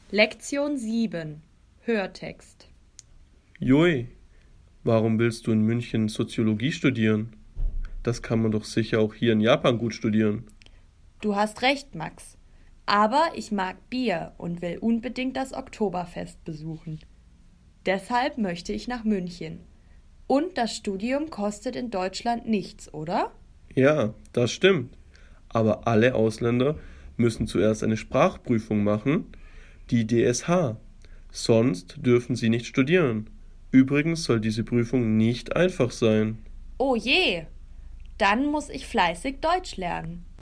Lektion 7. Hörtext. Jui, warum willst du in München Soziologie studieren? Das kann man doch sicher auch hier in Japan gut studieren. Du hast recht, Max. Aber ich mag Bier und will unbedingt das Oktoberfest besuchen. Deshalb möchte ich nach München. Und das Studium kostet in Deutschland nichts, oder? Ja, das stimmt. Aber alle Ausländer müssen zuerst eine Sprachprüfung machen, die DSH. Sonst dürfen sie nicht studieren. Übrigens soll diese Prüfung nicht einfach sein. Oh je! Dann muss ich fleißig Deutsch lernen.